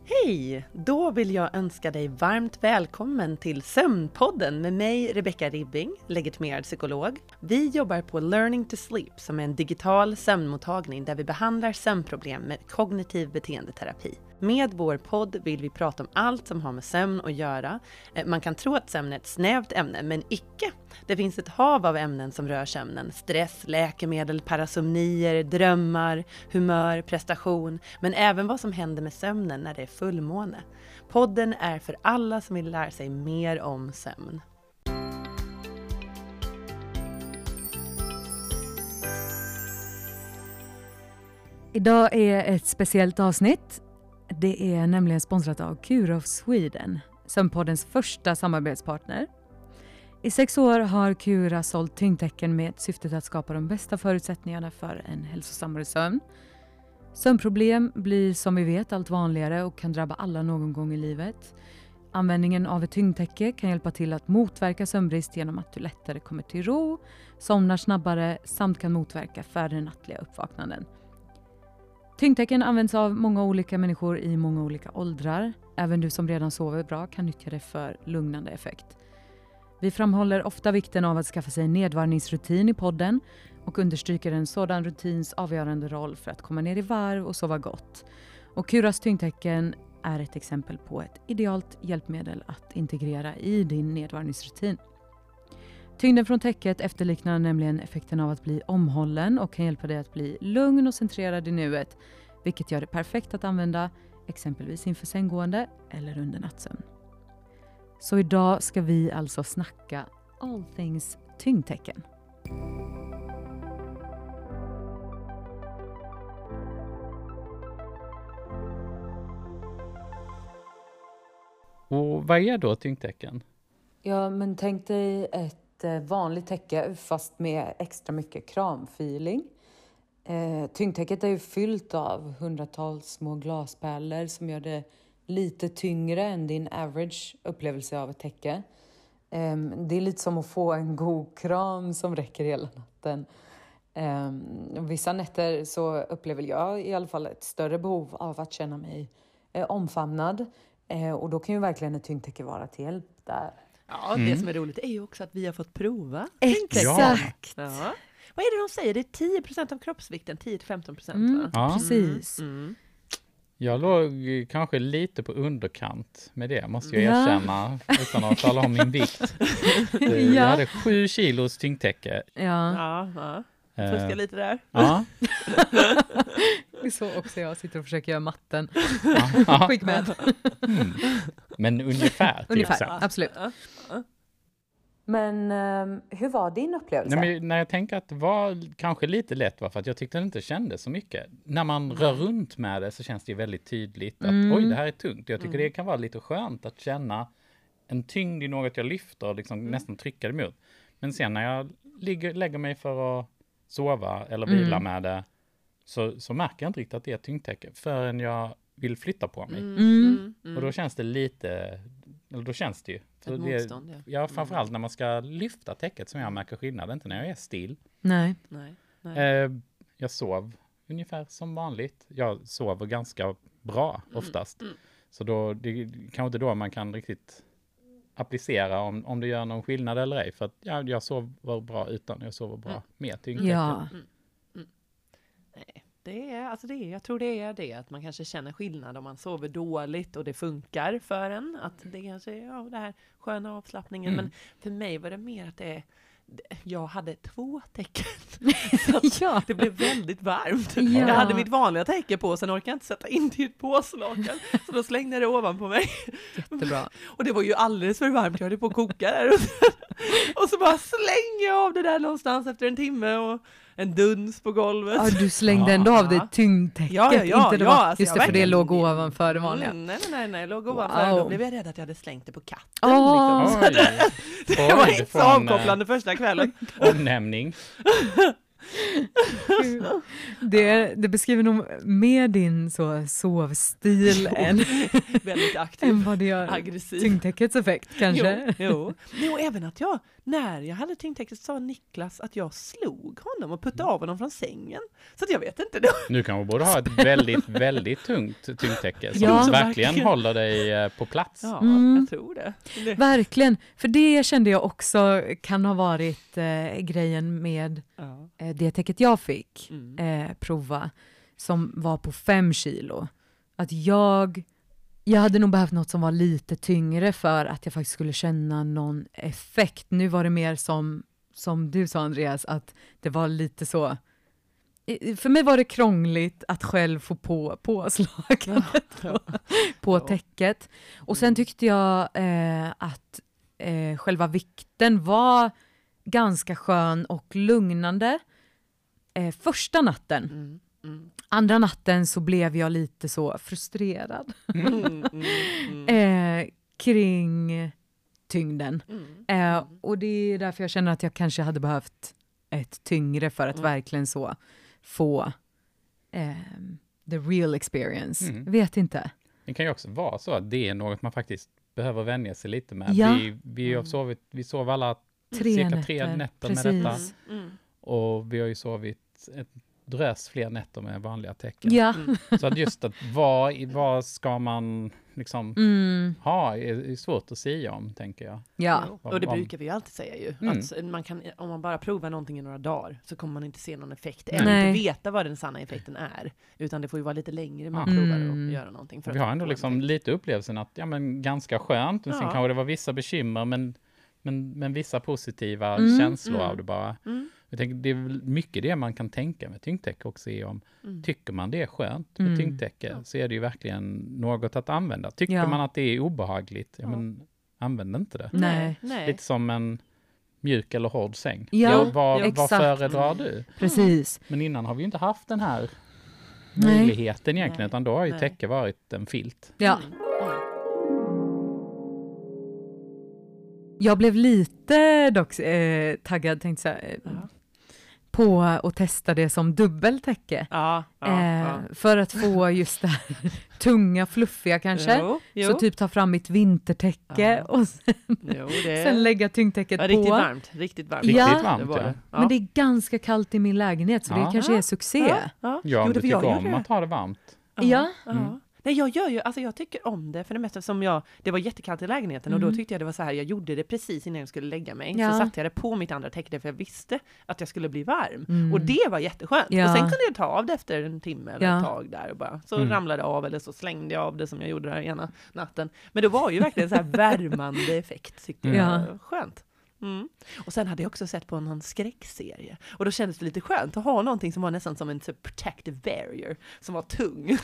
Hej! Då vill jag önska dig varmt välkommen till Sömnpodden med mig, Rebecca Ribbing, legitimerad psykolog. Vi jobbar på Learning to Sleep som är en digital sömnmottagning där vi behandlar sömnproblem med kognitiv beteendeterapi. Med vår podd vill vi prata om allt som har med sömn att göra. Man kan tro att sömn är ett snävt ämne, men icke. Det finns ett hav av ämnen som rör sömnen. Stress, läkemedel, parasomnier, drömmar, humör, prestation. Men även vad som händer med sömnen när det är fullmåne. Podden är för alla som vill lära sig mer om sömn. Idag är ett speciellt avsnitt. Det är nämligen sponsrat av Cure of Sweden, Sömnpoddens första samarbetspartner. I 6 år har Cura sålt tyngdtecken med syftet att skapa de bästa förutsättningarna för en hälsosammare sömn. Sömnproblem blir som vi vet allt vanligare och kan drabba alla någon gång i livet. Användningen av ett tyngdtäcke kan hjälpa till att motverka sömnbrist genom att du lättare kommer till ro, somnar snabbare samt kan motverka färre nattliga uppvaknanden. Tyngdtecken används av många olika människor i många olika åldrar. Även du som redan sover bra kan nyttja det för lugnande effekt. Vi framhåller ofta vikten av att skaffa sig en nedvarvningsrutin i podden och understryker en sådan rutins avgörande roll för att komma ner i varv och sova gott. Och Curas tyngdtecken är ett exempel på ett idealt hjälpmedel att integrera i din nedvarvningsrutin. Tyngden från täcket efterliknar nämligen effekten av att bli omhållen och kan hjälpa dig att bli lugn och centrerad i nuet, vilket gör det perfekt att använda exempelvis inför sänggående eller under nattsömn. Så idag ska vi alltså snacka all things tyngdtecken. Och vad är då tyngdtecken? Ja, men tänk dig ett vanligt täcke fast med extra mycket kramfeeling. Tyngdtäcket är ju fyllt av hundratals små glaspärlor som gör det lite tyngre än din average upplevelse av ett täcke. Det är lite som att få en god kram som räcker hela natten. Vissa nätter så upplever jag i alla fall ett större behov av att känna mig omfamnad. Och då kan ju verkligen ett tyngdtäcke vara till hjälp där. Ja, det som är roligt är ju också att vi har fått prova. Exakt! Ja. Vad är det de säger? Det är 10% av kroppsvikten, 10-15%. Va? Ja. Precis. Jag låg kanske lite på underkant med det, måste jag erkänna, utan att tala om min vikt. Jag hade 7 kilos tyngdtäcke. Ja. Fuska lite där. Ja. Så också jag sitter och försöker göra matten. Ja. Skick med. Men ungefär. Ungefär, absolut. Men hur var din upplevelse? Nej, men när jag tänker att det var kanske lite lätt var för att jag tyckte det inte kändes så mycket. När man rör runt med det så känns det väldigt tydligt att oj, det här är tungt. Jag tycker det kan vara lite skönt att känna en tyngd i något jag lyfter och liksom nästan trycker det emot. Men sen när jag lägger mig för att sova eller vila med det så märker jag inte riktigt att det är tyngdtäcke förrän jag vill flytta på mig. Och då känns det lite, eller då känns det ju. Ett motstånd, ja, framförallt när man ska lyfta täcket som jag märker skillnad, inte när jag är still. Nej. Jag sov ungefär som vanligt. Jag sover ganska bra oftast. Så då, det kanske inte då man kan riktigt applicera om det gör någon skillnad eller ej. För att jag sover bra utan jag sover bra med tyngdtäcken. Ja. Nej, jag tror det är det att man kanske känner skillnad om man sover dåligt och det funkar för en. Att det kanske är det här sköna avslappningen. Men för mig var det mer att jag hade 2 täcken. Så det blev väldigt varmt. Jag hade mitt vanliga täcke på, sen orkade jag inte sätta in till ett påslakan. Så då slängde jag det ovanpå mig. Jättebra. Och det var ju alldeles för varmt. Jag hade på att koka där. Och så bara slänger jag av det där någonstans efter en timme och en duns på golvet. Ja, du slängde ändå av dig tyngdtäcket. Alltså just det, för det låg ovanför det vanliga. Nej, låg ovanför. Wow. Då blev jag rädd att jag hade slängt det på katten. Oj. Det var inte så avkopplande första kvällen. Omnämning. Det beskriver nog mer din sovstil än Väldigt aktiv. än vad det gör Aggressiv. tyngdtäckets effekt kanske. Jo, även att när jag hade tyngdtäcket sa Niklas att jag slog honom och puttade av honom från sängen. Så att jag vet inte. Nu kan man borde ha ett väldigt, väldigt tungt tyngdtäcke som Ja, verkligen håller dig på plats. Ja, jag tror det. Verkligen, för det kände jag också kan ha varit grejen med det täcket jag fick prova, som var på 5 kilo. Att jag hade nog behövt något som var lite tyngre för att jag faktiskt skulle känna någon effekt. Nu var det mer som du sa, Andreas, att det var lite så. För mig var det krångligt att själv få på påslaget på täcket. Och sen tyckte jag att själva vikten var ganska skön och lugnande första natten. Andra natten så blev jag lite så frustrerad kring tyngden. Och det är därför jag känner att jag kanske hade behövt ett tyngre för att verkligen så få the real experience. Vet inte. Det kan ju också vara så att det är något man faktiskt behöver vänja sig lite med. Ja. Vi sov alla cirka 3 nätter med detta. Och vi har ju sovit ett drös fler nätter med vanliga tecken. Ja. Så att just att vad ska man liksom ha är svårt att säga om, tänker jag. Ja. Och det brukar vi ju alltid säga ju. Att man kan, om man bara provar någonting i några dagar så kommer man inte se någon effekt. Eller inte veta vad den sanna effekten är. Utan det får ju vara lite längre man provar att göra någonting. För vi har ändå liksom lite upplevelsen att ganska skönt. Men sen kanske det var vissa bekymmer men vissa positiva känslor av det bara. Jag tänker, det är väl mycket det man kan tänka med tyngdtäcke också är om tycker man det är skönt med tyngdtäcke så är det ju verkligen något att använda. Tycker man att det är obehagligt, men använd inte det. Nej. Lite som en mjuk eller hård säng. Vad föredrar du? Precis. Men innan har vi ju inte haft den här möjligheten egentligen, utan då har ju täcke varit en filt. Ja. Jag blev lite dock taggad, tänkte jag, på att testa det som dubbeltäcke. För att få just det här tunga, fluffiga kanske. Jo. Så typ ta fram mitt vintertäcke och sen lägga tyngdtäcket på. Riktigt varmt. Riktigt varmt. Ja. Men det är ganska kallt i min lägenhet så det kanske är succé. Ja, du tycker om att ha det varmt. Nej, jag tycker om det för det mesta som det var jättekallt i lägenheten och då tyckte jag det var så här, jag gjorde det precis innan jag skulle lägga mig. Så satte jag det på mitt andra täcke för jag visste att jag skulle bli varm. Och det var jätteskönt. Och sen kunde jag ta av det efter en timme eller ett tag där och bara så ramlade det av eller så slängde jag av det som jag gjorde där ena natten. Men det var ju verkligen så här värmande effekt tyckte jag. Skönt. Och sen hade jag också sett på någon skräckserie. Och då kändes det lite skönt att ha någonting som var nästan som en protective barrier. Som var tung.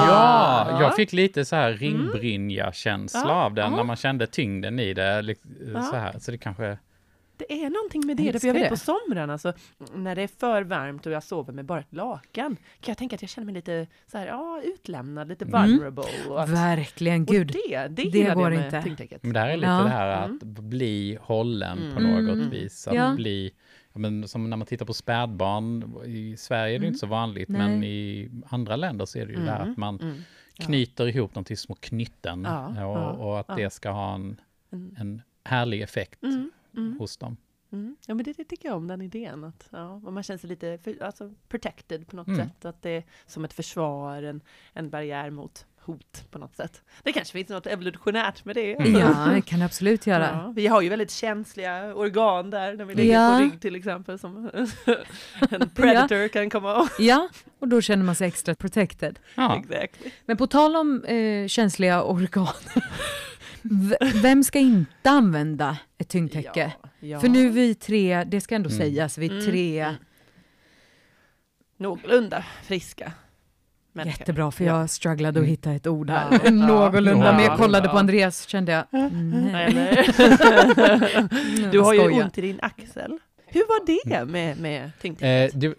Ja, jag fick lite så här ringbrynja-känsla av den. När man kände tyngden i det. Så här. Så det kanske... Det är någonting med det. För jag vet på somrarna så när det är för varmt och jag sover med bara ett lakan kan jag tänka att jag känner mig lite så här, utlämnad, lite vulnerable. Och att, verkligen, gud. Och det går inte. Tyngdtäcket. Men det här är lite det här att bli hållen på något vis. Att bli, som när man tittar på spädbarn, i Sverige är det inte så vanligt, men i andra länder så är det ju det här att man knyter ihop dem till små knytten och att det ska ha en härlig effekt hos dem. Ja, men det tycker jag om den idén att man känner sig lite protected på något sätt, att det är som ett försvar, en barriär mot hot på något sätt. Det kanske finns något evolutionärt med det. Ja, det kan absolut göra. Ja, vi har ju väldigt känsliga organ där när vi ligger på rygg till exempel som en predator kan komma. Ja, och då känner man sig extra protected. Ja. Exactly. Men på tal om känsliga organ, vem ska inte använda ett tyngdtäcke? Ja. För nu vi 3, det ska ändå sägas, vi 3 någorlunda friska människor. Jättebra, för jag strugglade att hitta ett ord här. Någorlunda, men jag kollade på Andreas kände jag, nej. Du har ju ont i din axel. Hur var det med tyngdtäcket?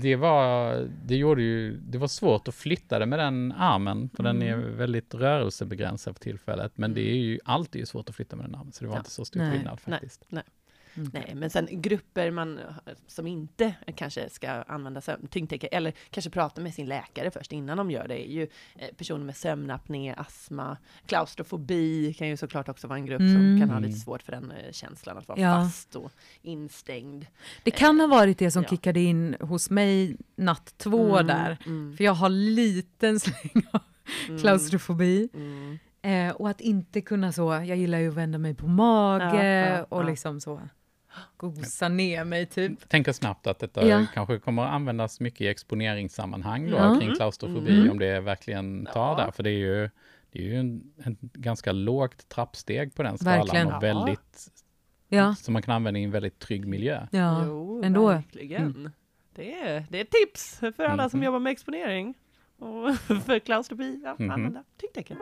Det var svårt att flytta det med den armen, för den är väldigt rörelsebegränsad för tillfället, men det är ju alltid svårt att flytta med den armen, så det var inte så stor skillnad faktiskt. Nej. Nej, men sen grupper som inte kanske ska använda tyngdtäcke eller kanske prata med sin läkare först innan de gör det är ju personer med sömnapné, astma, klaustrofobi kan ju såklart också vara en grupp som kan ha lite svårt för den känslan att vara fast och instängd. Det kan ha varit det som kickade in hos mig natt 2 där. För jag har liten släng av klaustrofobi. Och att inte kunna så, jag gillar ju att vända mig på mage och liksom så gosa ner mig typ. Tänker snabbt att detta kanske kommer att användas mycket i exponeringssammanhang då, kring klaustrofobi om det verkligen tar där. För det är ju en ganska lågt trappsteg på den skalan. Verkligen. Och väldigt, som man kan använda i en väldigt trygg miljö. Ja, jo, ändå. Verkligen. Det är ett tips för alla som jobbar med exponering. Och för klaustrofobi, använda tyngdtäcken.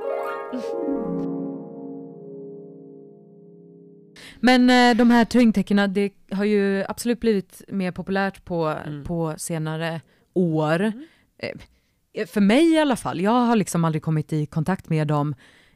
Men de här tyngdtäckena, det har ju absolut blivit mer populärt på senare år. För mig i alla fall. Jag har liksom aldrig kommit i kontakt med dem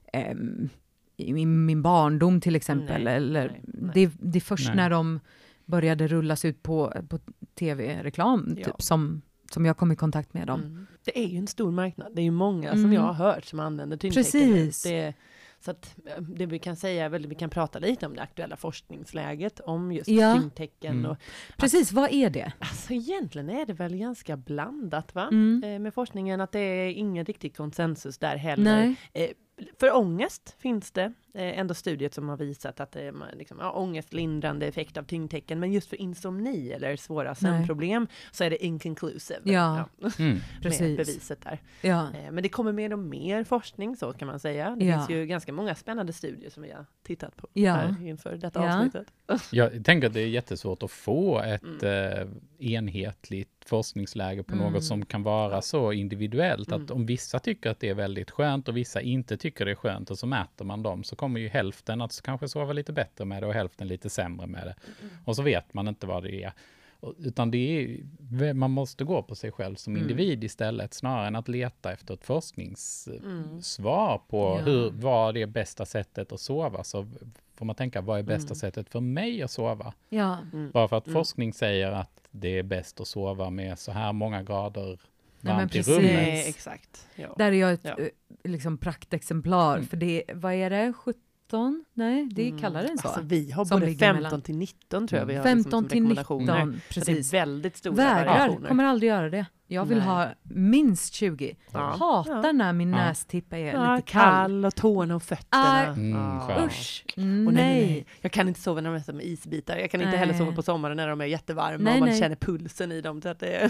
i min barndom till exempel. Nej. Det är först när de började rullas ut på tv-reklam typ, som jag kom i kontakt med dem. Det är ju en stor marknad. Det är ju många som jag har hört som använder tyngdtäcken. Precis. Så att det vi kan säga är väl, vi kan prata lite om det aktuella forskningsläget om just tyngdtäcken. Och precis, vad är det? Alltså egentligen är det väl ganska blandat med forskningen, att det är ingen riktig konsensus där heller. För ångest finns det ändå studier som har visat att det är liksom, ångestlindrande effekt av tyngdtäcken, men just för insomni eller svåra sömnproblem så är det inconclusive. Precis. Med beviset där. Men det kommer mer och mer forskning, så kan man säga. Det finns ju ganska många spännande studier som vi har tittat på här inför detta avsnittet. Jag tänker att det är jättesvårt att få ett enhetligt forskningsläge på något som kan vara så individuellt. Att om vissa tycker att det är väldigt skönt och vissa inte tycker det är skönt, och så mäter man dem, så kommer ju hälften att kanske sova lite bättre med det och hälften lite sämre med det. Och så vet man inte vad det är. Utan man måste gå på sig själv som individ istället, snarare än att leta efter ett forskningssvar på vad är det bästa sättet att sova. Så får man tänka, vad är bästa sättet för mig att sova? Bara för att forskning säger att det är bäst att sova med så här många grader varmt i rummet. Nej, exakt. Där är jag ett liksom praktexemplar. För det, vad är det? 17? Nej, det är kallare än så. Alltså, vi har både 15 till 19 tror jag. Vi har 15 till 19, precis. Det är väldigt stora variationer. Kommer aldrig göra det. Jag vill ha minst 20. Hatar när min nästipp är lite kall. Och tårna och fötterna. Usch. Och nej. Jag kan inte sova när de är som isbitar. Jag kan inte heller sova på sommaren när de är jättevarma och man känner pulsen i dem. Så att det är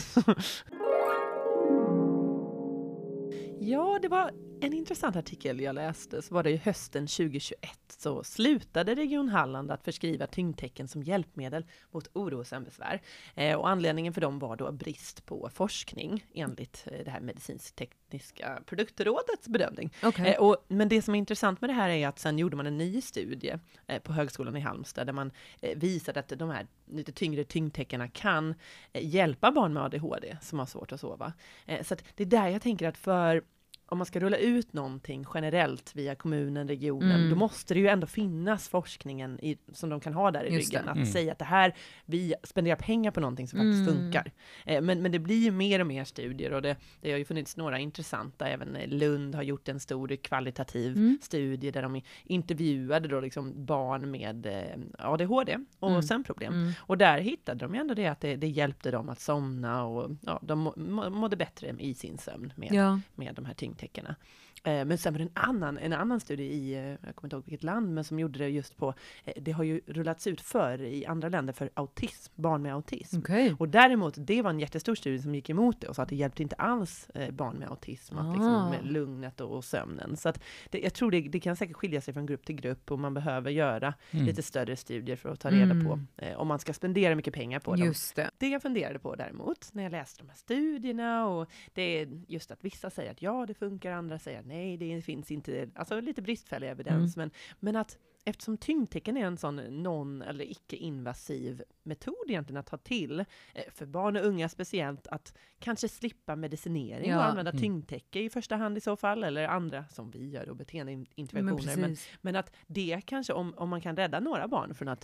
Ja, det var en intressant artikel jag läste. Så var det ju hösten 2021 så slutade Region Halland att förskriva tyngdtäcken som hjälpmedel mot oro och sömnbesvär. Och anledningen för dem var då brist på forskning enligt det här medicinsk-tekniska produktrådets bedömning. Men det som är intressant med det här är att sen gjorde man en ny studie på Högskolan i Halmstad där man visade att de här lite tyngre tyngdtäckena kan hjälpa barn med ADHD som har svårt att sova. Så att det är där jag tänker att om man ska rulla ut någonting generellt via kommunen, regionen, då måste det ju ändå finnas forskningen som de kan ha där i ryggen. Att säga att det här, vi spenderar pengar på någonting som faktiskt funkar. Men det blir ju mer och mer studier och det har ju funnits några intressanta. Även Lund har gjort en stor kvalitativ studie där de intervjuade då liksom barn med ADHD och sömnproblem. Och där hittade de ju ändå det att det hjälpte dem att somna och de mådde bättre i sin sömn med de här tyngdtäckena. Men sen var det en annan studie i, jag kommer inte ihåg vilket land, men som gjorde det just på, det har ju rullats ut i andra länder för autism, barn med autism. Och däremot, det var en jättestor studie som gick emot det och sa att det hjälpte inte alls barn med autism att liksom, med lugnet och sömnen. Så att jag tror det kan säkert skilja sig från grupp till grupp och man behöver göra lite större studier för att ta reda på om man ska spendera mycket pengar på dem. Det jag funderade på däremot när jag läste de här studierna, och det är just att vissa säger att ja, det funkar, andra säger att nej, det finns inte, alltså lite bristfällig evidens, men att eftersom tyngdtäcken är en sån non- eller icke-invasiv metod egentligen att ta till för barn och unga speciellt, att kanske slippa medicinering och använda tyngdtäcke i första hand i så fall, eller andra som vi gör och beteendeinterventioner. Men att det kanske, om man kan rädda några barn från att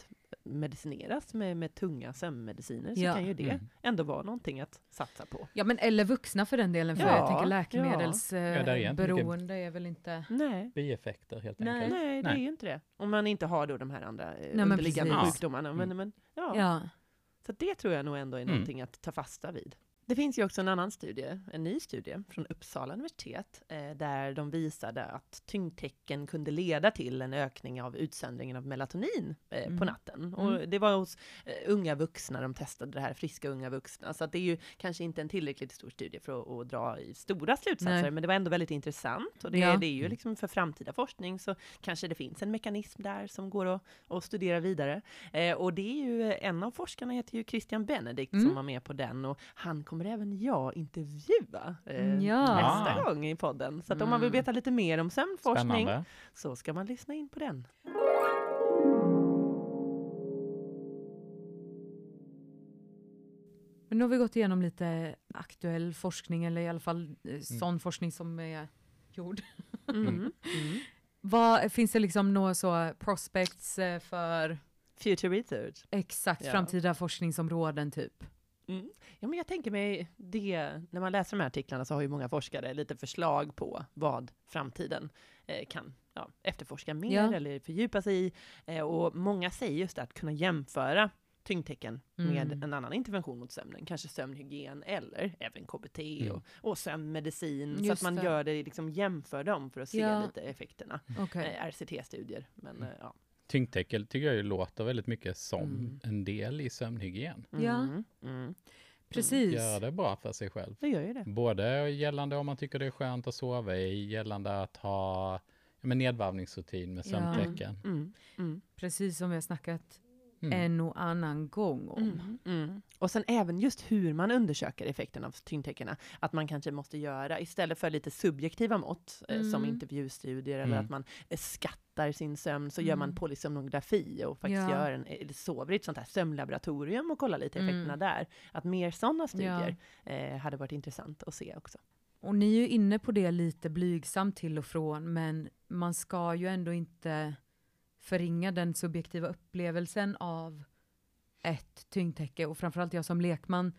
medicineras med tunga sömnmediciner så kan ju det ändå vara någonting att satsa på. Ja, men eller vuxna för den delen, för jag tänker läkemedelsberoende är väl inte... bieffekter helt enkelt. Nej, det är ju inte det. Om man inte har då de här andra underliggande sjukdomarna. Men så det tror jag nog ändå är någonting att ta fasta vid. Det finns ju också en ny studie från Uppsala universitet där de visade att tyngdtecken kunde leda till en ökning av utsöndringen av melatonin på natten. Och det var hos unga vuxna de testade det här, friska unga vuxna. Så att det är ju kanske inte en tillräckligt stor studie för att dra i stora slutsatser, men det var ändå väldigt intressant. Och det är ju liksom för framtida forskning så kanske det finns en mekanism där som går att studera vidare. Och det är ju en av forskarna heter ju Christian Benedict som var med på den, och han kommer även jag intervjua nästa gång i podden. Så att om man vill veta lite mer om sömnforskning så ska man lyssna in på den. Men nu har vi gått igenom lite aktuell forskning, eller i alla fall sån forskning som är gjord. Finns det liksom några så prospects för... Future research. Exakt, framtida forskningsområden typ. Ja, men jag tänker mig det, när man läser de här artiklarna så har ju många forskare lite förslag på vad framtiden kan efterforska mer eller fördjupa sig i. Och många säger just att kunna jämföra tyngdtecken med en annan intervention mot sömnen. Kanske sömnhygien eller även KBT och sömnmedicin. Så att man gör det, liksom jämför dem för att se lite effekterna. RCT-studier. Men tyngdtecken tycker jag ju låter väldigt mycket som en del i sömnhygien. Precis. Gör det bra för sig själv. Det gör ju det. Både gällande om man tycker det är skönt att sova i, gällande att ha nedvarvningsrutin med sömntecken. Precis som vi har snackat en och annan gång om. Och sen även just hur man undersöker effekten av tyngdteckerna. Att man kanske måste göra, istället för lite subjektiva mått som intervjustudier eller att man skattar sin sömn, så gör man polysomnografi och faktiskt sover i ett sånt här sömnlaboratorium och kollar lite effekterna där. Att mer sådana studier hade varit intressant att se också. Och ni är ju inne på det lite blygsamt till och från, men man ska ju ändå inte förringa den subjektiva upplevelsen av ett tyngdtäcke, och framförallt jag som lekman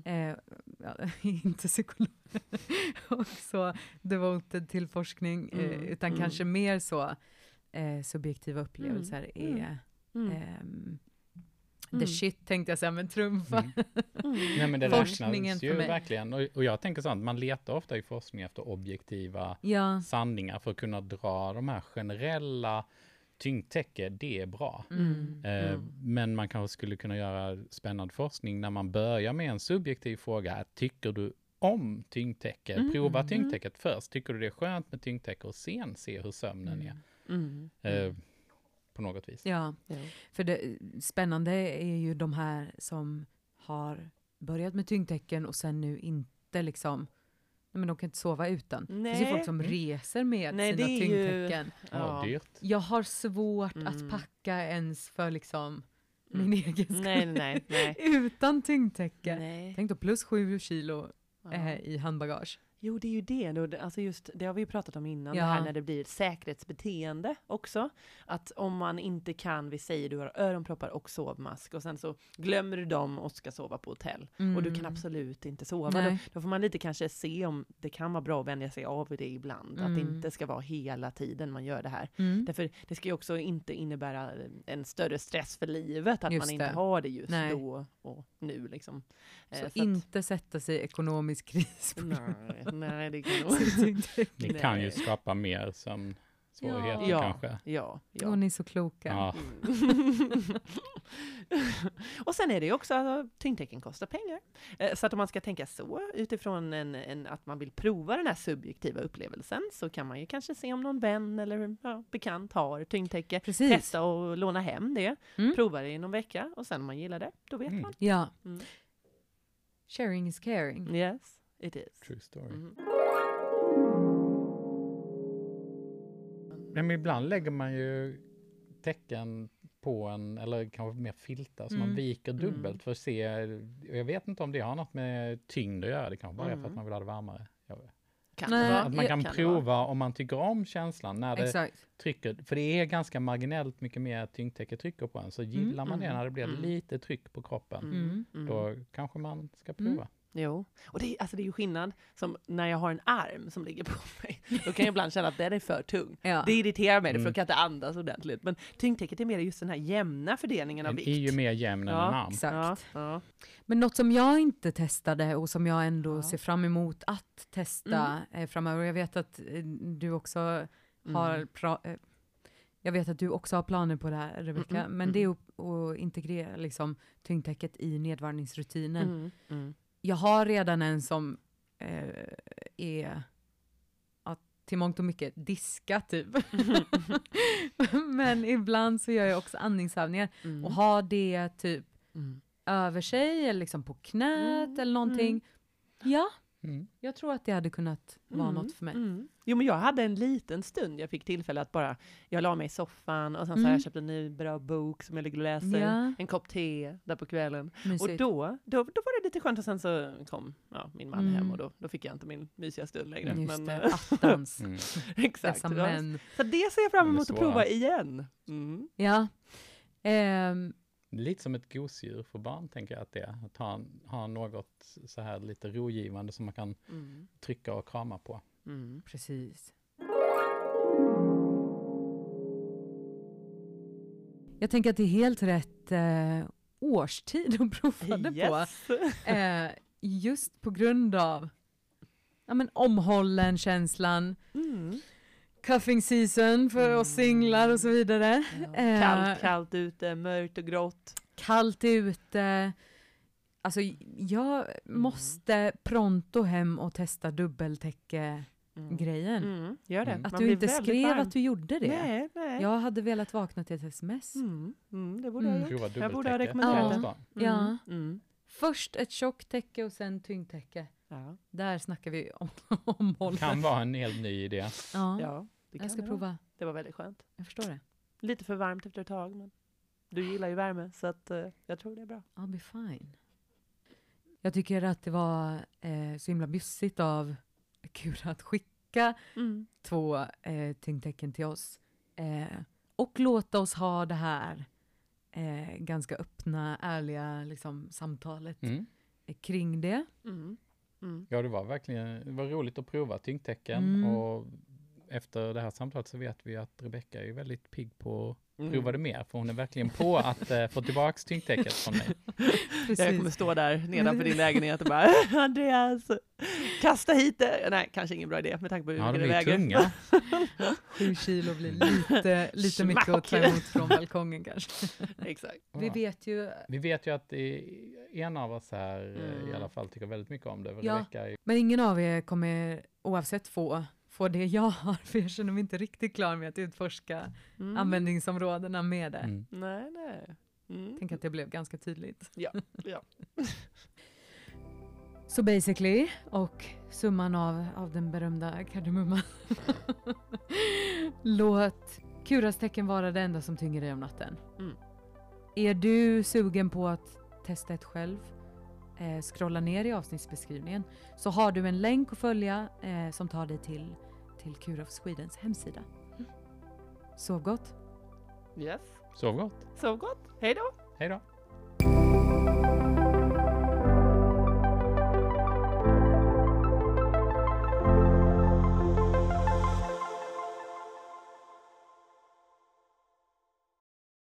inte psykolog också devoted till forskning utan kanske mer så subjektiva upplevelser är the shit, tänkte jag säga, men trumfa. Nej, men det räknas ju verkligen. Och jag tänker sånt, man letar ofta i forskning efter objektiva sanningar för att kunna dra de här generella tyngdtäcke, det är bra. Men man kanske skulle kunna göra spännande forskning när man börjar med en subjektiv fråga. Tycker du om tyngdtäcke? Prova tyngdtäcket först. Tycker du det är skönt med tyngdtäcke och sen se hur sömnen är? På något vis. Ja, för det spännande är ju de här som har börjat med tyngdtäcken och sen nu inte liksom... Men de kan inte sova utan. Det finns ju folk som reser med sina tyngdtäcken. Dyrt. Jag har svårt att packa ens för liksom min egen skull. Nej. Utan tyngdtäcke. Tänk då plus 7 kilo i handbagage. Jo, det är ju det. Alltså just, det har vi ju pratat om innan. Det här när det blir ett säkerhetsbeteende också. Att om man inte kan, vi säger du har öronproppar och sovmask och sen så glömmer du dem och ska sova på hotell. Och du kan absolut inte sova. Då får man lite kanske se om det kan vara bra att vänja sig av det ibland. Att det inte ska vara hela tiden man gör det här. Därför det ska ju också inte innebära en större stress för livet. Att man inte har det just då och nu liksom. Så inte sätta sig i ekonomisk kris. Nej, det kan nog. Det kan ju skapa mer som svårigheter kanske. Ja. Och ni är så kloka. Ja. Och sen är det ju också att tyngdtecken kostar pengar. Så att om man ska tänka så utifrån att man vill prova den här subjektiva upplevelsen, så kan man ju kanske se om någon vän eller bekant har tyngdtäcke. Precis. Testa och låna hem det. Prova det i någon vecka och sen om man gillar det, då vet man. Ja. Sharing is caring. Yes, it is. True story. Men ibland lägger man ju tecken på en, eller kanske mer filtar, så man viker dubbelt för att se. Jag vet inte om det har något med tyngd att göra. Det kanske bara är för att man vill ha det varmare. Kan Nej. det vara. Att man kan det prova vara. om man tycker om känslan när det Exakt. trycker. För det är ganska marginellt mycket mer tyngdtäcke trycker på en. Så gillar man det när det blir lite tryck på kroppen. Då kanske man ska prova. Jo, och det är ju skillnad som när jag har en arm som ligger på mig. Då kan jag ibland känna att den är för tung. Ja. Det irriterar mig, för jag kan inte andas ordentligt. Men tyngdtäcket är mer just den här jämna fördelningen av Den vikt. är ju mer jämn än en arm. Exakt. Ja. Men något som jag inte testade och som jag ändå ser fram emot att testa framöver. Jag vet att du också har jag vet att du också har planer på det här, Rebecka. Men det är att integrera liksom tyngdtäcket i nedvarvningsrutinen. Jag har redan en som är till mångt och mycket diska typ. Men ibland så gör jag också andningsövningar. Och har det typ över sig eller liksom på knät eller någonting. Ja, jag tror att det hade kunnat vara något för mig. Jo, men jag hade en liten stund. Jag fick tillfälle att jag la mig i soffan och sen så har jag köpt en ny bra bok som jag ligger och läser. Ja. En kopp te där på kvällen. Mysigt. Och då var det lite skönt, och sen så kom min man hem och då fick jag inte min mysiga stund längre. Just Men, det, attans. exakt. Dessa män. Så det ser jag fram emot att svåra. prova igen. Ja. Lite som ett gosedjur för barn, tänker jag att det är. Att ha något så här lite rogivande som man kan trycka och krama på. Precis. Jag tänker att det är helt rätt årstid att prova det på. Just på grund av omhållen känslan. Cuffing season för oss singlar och så vidare. Kallt ute, mörkt och grått. Kallt ute. Alltså jag måste pronto hem och testa dubbeltäcke-grejen. Gör det. Att Man du blir inte väldigt skrev varm. att du gjorde det. Nej. Jag hade velat vakna till ett sms. Det borde jag Prova gjort. Jag borde ha dubbeltäcke. rekommenderat det. Ja. Först ett tjocktäcke och sen tyngdtäcke. Ja. Där snackar vi om hållet. Kan vara en helt ny idé. Ja, det kan Jag ska det vara. prova. Det var väldigt skönt. Jag förstår det. Lite för varmt efter ett tag, men du gillar ju värme, så att jag tror det är bra. I'll be fine. Jag tycker att det var så himla bjussigt av Kura att skicka 2 tyngdtecken till oss. Och låta oss ha det här ganska öppna, ärliga liksom, samtalet kring det. Ja, det var roligt att prova tyngdtecken. Och efter det här samtalet så vet vi att Rebecka är väldigt pigg på att prova det mer. För hon är verkligen på att få tillbaka tyngdtäcket från mig. Jag kommer stå där nedanför din lägenhet och bara Andreas, kasta hit det. Nej, kanske ingen bra idé med tanke på hur Ja, de mycket det är väger. tunga. 7 kilo blir lite mycket att ta emot från balkongen kanske. Exakt. Vi vet ju... Vi vet ju att en av oss här i alla fall tycker väldigt mycket om det. Ja. Rebecka är Men ingen av er kommer oavsett få det jag har, för jag känner mig inte riktigt klar med att utforska användningsområdena med det. Nej. Tänk att det blev ganska tydligt. Ja. Så basically, och summan av den berömda kardemumman. Låt Kuras tecken vara det enda som tynger dig om natten. Är du sugen på att testa ett själv? Scrolla ner i avsnittsbeskrivningen, så har du en länk att följa som tar dig till Cure of Swedens hemsida. Sov gott! Yes. sov gott. Sov gott. Hej då! Hej då.